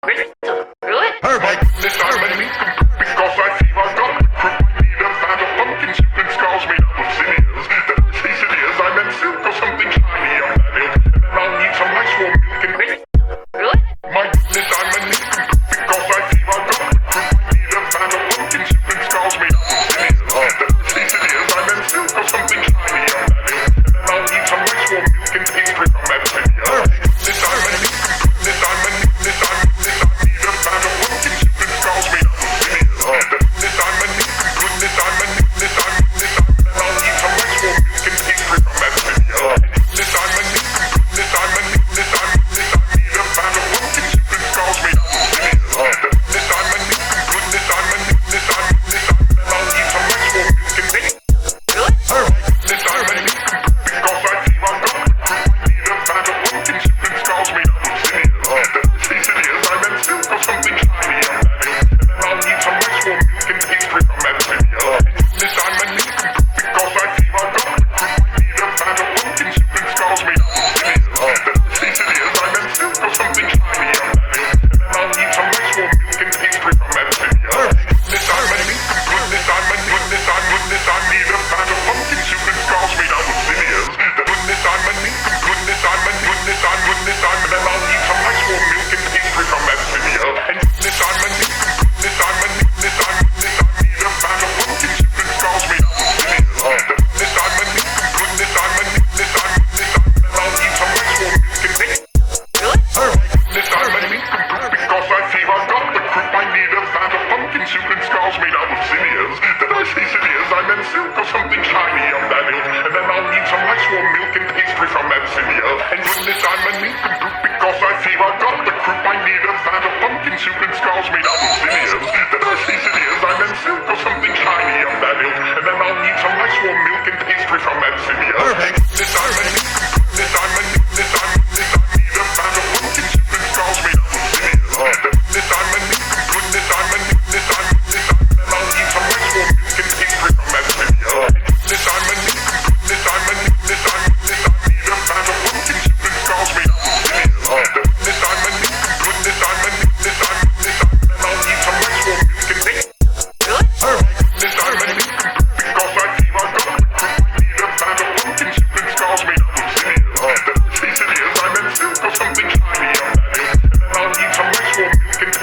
Really? Perfect. This time I need some because I feel I got the crook. I need a bag of pumpkin soup and skulls made up of sinews. Then I say sinews, I meant silk or something shiny on that ilk. And then I'll need some nice warm milk and Really? Really? my goodness, I'm a need some because I feel I got the crook. I need a bag of pumpkin soup and skulls made up of sinews. Then I say sinews, I meant silk or something shiny on that ilk. And then I'll need some nice warm milk and pastry from that sinews. This time I need some goodness, I'm a goodness, I'm goodness, I need a bag of pumpkin soup and skulls made up of sinews. Goodness, I'm a need some goodness, I'm a goodness, I'm goodness, then I'll need some nice warm milk and pastry from that sinews. Goodness, I'm a need some goodness, I'm a goodness, I'm goodness, I need a bag of pumpkin soup and skulls made up of sinews. Goodness, I'm a need some goodness, I'm a goodness, I'm goodness, then I'll need some nice warm milk and pastry. Really? This time I need some because I feel I got the crook. I need a bag of pumpkin soup and skulls made up of sinews. Then I say sinews, I meant silk or something shiny on that ilk. And then I'll need some nice warm milk and pastry from that sinews. This time I need some because I feel I got the crook. I need a bag of pumpkin soup and skulls made up of sinews. Then I say sinews, I meant silk or something shiny on that ilk. And then I'll need some nice warm milk and pastry from that sinews. This time I need some goodness, I'm a goodness, I'm goodness, I need a bag of pumpkin soup and skulls made up of sinews. The goodness, I'm a need some goodness, I'm a goodness, I'm goodness, I'm and then I'll need some nice warm milk and pastry from that sinews. And goodness, I'm a need some goodness, I'm a goodness, I'm goodness, I need a bag of pumpkin soup and skulls made up of sinews. The goodness, I'm a need some goodness, I'm a goodness, I'm goodness, and then I'll need some nice warm milk and pastry. Really? This time I need some crook because I feel I got the crook. I need a bag of pumpkin soup and skulls made out of sinews. Then I say sinews, I meant silk or something shiny on that ilk. And then I'll need some nice warm milk and pastry from that sinews. And goodness, I'm a need some crook because I feel I got the crook. I need a bag of pumpkin soup and skulls made out of sinews. Then I say sinews, I meant silk or something shiny on that ilk. And then I'll need some nice warm milk and pastry from that sinews. This time I need some goodness, I'm a goodness, I'm goodness, I need a bag of pumpkin soup and skulls made out of sinews. Goodness, I'm a need some goodness, I'm a goodness, I'm goodness, then I'll need some nice warm milk and pastry from that sinews. Goodness, I'm a need some goodness, I'm a goodness, I'm goodness, I need a bag of pumpkin soup and skulls made out of sinews. Goodness, I'm a need some goodness, I'm a goodness, I'm goodness, then I'll need some nice warm milk and pastry. Really? This time I need some because I feel I got the crook. I need a bag of pumpkin soup and skulls made out of sinews. Then I say sinews, I meant silk or something shiny on that ilk. And then I'll need some nice warm milk and